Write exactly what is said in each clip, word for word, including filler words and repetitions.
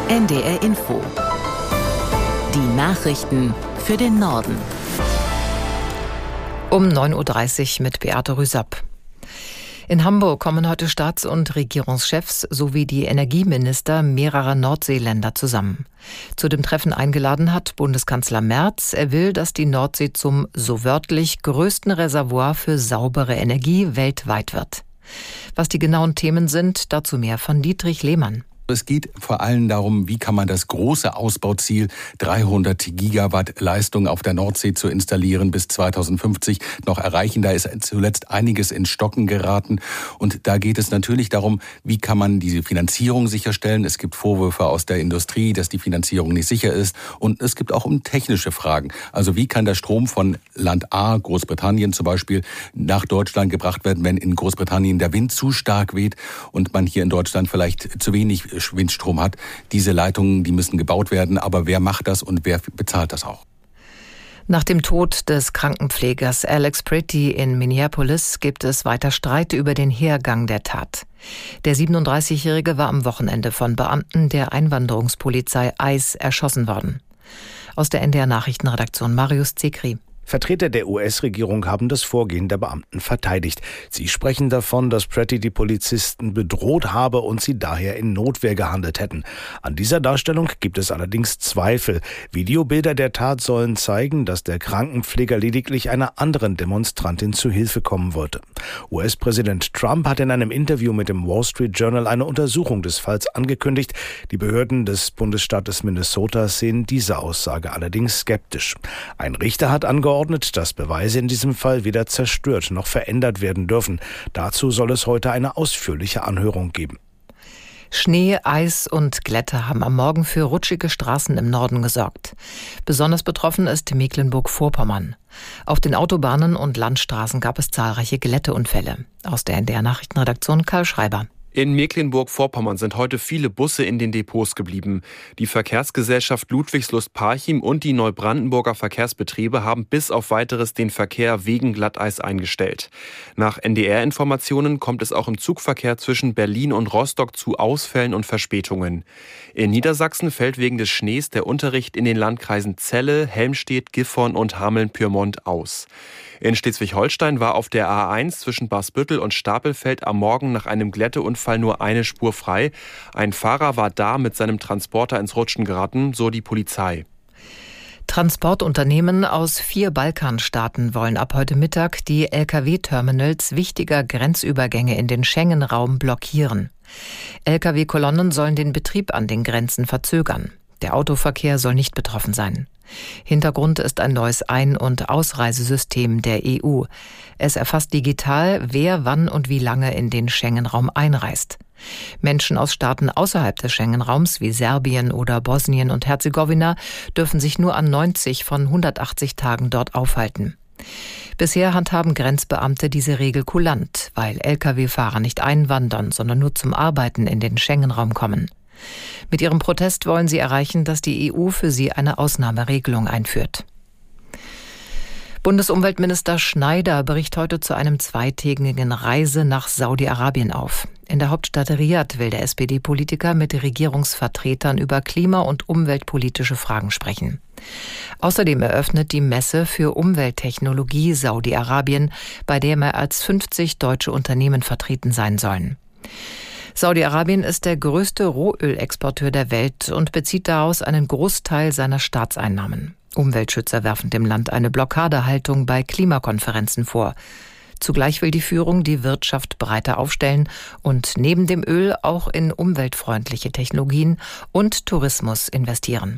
N D R Info. Die Nachrichten für den Norden. Um neun Uhr dreißig mit Beate Rüsapp. In Hamburg kommen heute Staats- und Regierungschefs sowie die Energieminister mehrerer Nordseeländer zusammen. Zu dem Treffen eingeladen hat Bundeskanzler Merz. Er will, dass die Nordsee zum, so wörtlich, größten Reservoir für saubere Energie weltweit wird. Was die genauen Themen sind, dazu mehr von Dietrich Lehmann. Es geht vor allem darum, wie kann man das große Ausbauziel dreihundert Gigawatt Leistung auf der Nordsee zu installieren bis zweitausendfünfzig noch erreichen. Da ist zuletzt einiges ins Stocken geraten. Und da geht es natürlich darum, wie kann man diese Finanzierung sicherstellen. Es gibt Vorwürfe aus der Industrie, dass die Finanzierung nicht sicher ist. Und es gibt auch um technische Fragen. Also wie kann der Strom von Land A, Großbritannien zum Beispiel, nach Deutschland gebracht werden, wenn in Großbritannien der Wind zu stark weht und man hier in Deutschland vielleicht zu wenig Windstrom hat. Diese Leitungen, die müssen gebaut werden, aber wer macht das und wer bezahlt das auch? Nach dem Tod des Krankenpflegers Alex Pretty in Minneapolis gibt es weiter Streit über den Hergang der Tat. Der siebenunddreißigjährige war am Wochenende von Beamten der Einwanderungspolizei ICE erschossen worden. Aus der N D R Nachrichtenredaktion Marius Zekri. Vertreter der U S-Regierung haben das Vorgehen der Beamten verteidigt. Sie sprechen davon, dass Pretty die Polizisten bedroht habe und sie daher in Notwehr gehandelt hätten. An dieser Darstellung gibt es allerdings Zweifel. Videobilder der Tat sollen zeigen, dass der Krankenpfleger lediglich einer anderen Demonstrantin zu Hilfe kommen wollte. U S-Präsident Trump hat in einem Interview mit dem Wall Street Journal eine Untersuchung des Falls angekündigt. Die Behörden des Bundesstaates Minnesota sehen diese Aussage allerdings skeptisch. Ein Richter hat angeordnet, dass Beweise in diesem Fall weder zerstört noch verändert werden dürfen. Dazu soll es heute eine ausführliche Anhörung geben. Schnee, Eis und Glätte haben am Morgen für rutschige Straßen im Norden gesorgt. Besonders betroffen ist Mecklenburg-Vorpommern. Auf den Autobahnen und Landstraßen gab es zahlreiche Glätteunfälle. Aus der N D R Nachrichtenredaktion Karl Schreiber. In Mecklenburg-Vorpommern sind heute viele Busse in den Depots geblieben. Die Verkehrsgesellschaft Ludwigslust-Parchim und die Neubrandenburger Verkehrsbetriebe haben bis auf Weiteres den Verkehr wegen Glatteis eingestellt. Nach N D R-Informationen kommt es auch im Zugverkehr zwischen Berlin und Rostock zu Ausfällen und Verspätungen. In Niedersachsen fällt wegen des Schnees der Unterricht in den Landkreisen Celle, Helmstedt, Gifhorn und Hameln-Pyrmont aus. In Schleswig-Holstein war auf der A eins zwischen Barsbüttel und Stapelfeld am Morgen nach einem Glätteunfall nur eine Spur frei. Ein Fahrer war da mit seinem Transporter ins Rutschen geraten, so die Polizei. Transportunternehmen aus vier Balkanstaaten wollen ab heute Mittag die L K W-Terminals wichtiger Grenzübergänge in den Schengen-Raum blockieren. L K W-Kolonnen sollen den Betrieb an den Grenzen verzögern. Der Autoverkehr soll nicht betroffen sein. Hintergrund ist ein neues Ein- und Ausreisesystem der E U. Es erfasst digital, wer wann und wie lange in den Schengen-Raum einreist. Menschen aus Staaten außerhalb des Schengen-Raums wie Serbien oder Bosnien und Herzegowina dürfen sich nur an neunzig von hundertachtzig Tagen dort aufhalten. Bisher handhaben Grenzbeamte diese Regel kulant, weil L K W-Fahrer nicht einwandern, sondern nur zum Arbeiten in den Schengen-Raum kommen. Mit ihrem Protest wollen sie erreichen, dass die E U für sie eine Ausnahmeregelung einführt. Bundesumweltminister Schneider bricht heute zu einem zweitägigen Reise nach Saudi-Arabien auf. In der Hauptstadt Riad will der S P D-Politiker mit Regierungsvertretern über klima- und umweltpolitische Fragen sprechen. Außerdem eröffnet die Messe für Umwelttechnologie Saudi-Arabien, bei der mehr als fünfzig deutsche Unternehmen vertreten sein sollen. Saudi-Arabien ist der größte Rohölexporteur der Welt und bezieht daraus einen Großteil seiner Staatseinnahmen. Umweltschützer werfen dem Land eine Blockadehaltung bei Klimakonferenzen vor. Zugleich will die Führung die Wirtschaft breiter aufstellen und neben dem Öl auch in umweltfreundliche Technologien und Tourismus investieren.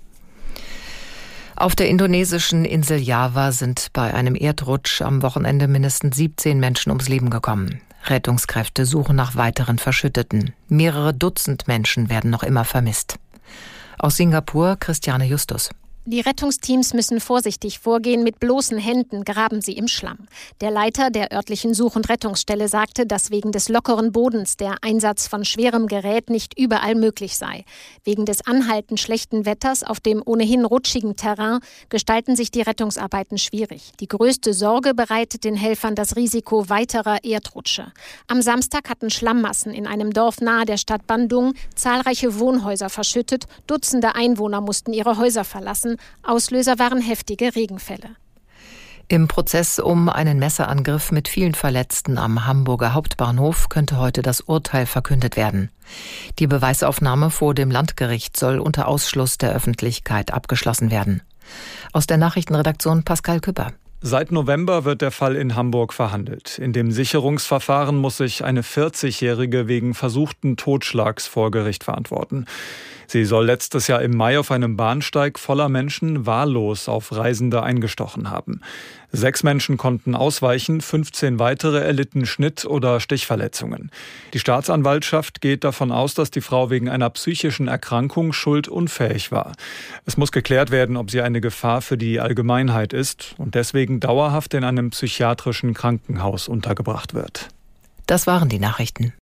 Auf der indonesischen Insel Java sind bei einem Erdrutsch am Wochenende mindestens siebzehn Menschen ums Leben gekommen. Rettungskräfte suchen nach weiteren Verschütteten. Mehrere Dutzend Menschen werden noch immer vermisst. Aus Singapur Christiane Justus. Die Rettungsteams müssen vorsichtig vorgehen, mit bloßen Händen graben sie im Schlamm. Der Leiter der örtlichen Such- und Rettungsstelle sagte, dass wegen des lockeren Bodens der Einsatz von schwerem Gerät nicht überall möglich sei. Wegen des anhaltend schlechten Wetters auf dem ohnehin rutschigen Terrain gestalten sich die Rettungsarbeiten schwierig. Die größte Sorge bereitet den Helfern das Risiko weiterer Erdrutsche. Am Samstag hatten Schlammmassen in einem Dorf nahe der Stadt Bandung zahlreiche Wohnhäuser verschüttet. Dutzende Einwohner mussten ihre Häuser verlassen. Auslöser waren heftige Regenfälle. Im Prozess um einen Messerangriff mit vielen Verletzten am Hamburger Hauptbahnhof könnte heute das Urteil verkündet werden. Die Beweisaufnahme vor dem Landgericht soll unter Ausschluss der Öffentlichkeit abgeschlossen werden. Aus der Nachrichtenredaktion Pascal Küpper. Seit November wird der Fall in Hamburg verhandelt. In dem Sicherungsverfahren muss sich eine vierzigjährige wegen versuchten Totschlags vor Gericht verantworten. Sie soll letztes Jahr im Mai auf einem Bahnsteig voller Menschen wahllos auf Reisende eingestochen haben. Sechs Menschen konnten ausweichen, fünfzehn weitere erlitten Schnitt- oder Stichverletzungen. Die Staatsanwaltschaft geht davon aus, dass die Frau wegen einer psychischen Erkrankung schuldunfähig war. Es muss geklärt werden, ob sie eine Gefahr für die Allgemeinheit ist und deswegen dauerhaft in einem psychiatrischen Krankenhaus untergebracht wird. Das waren die Nachrichten.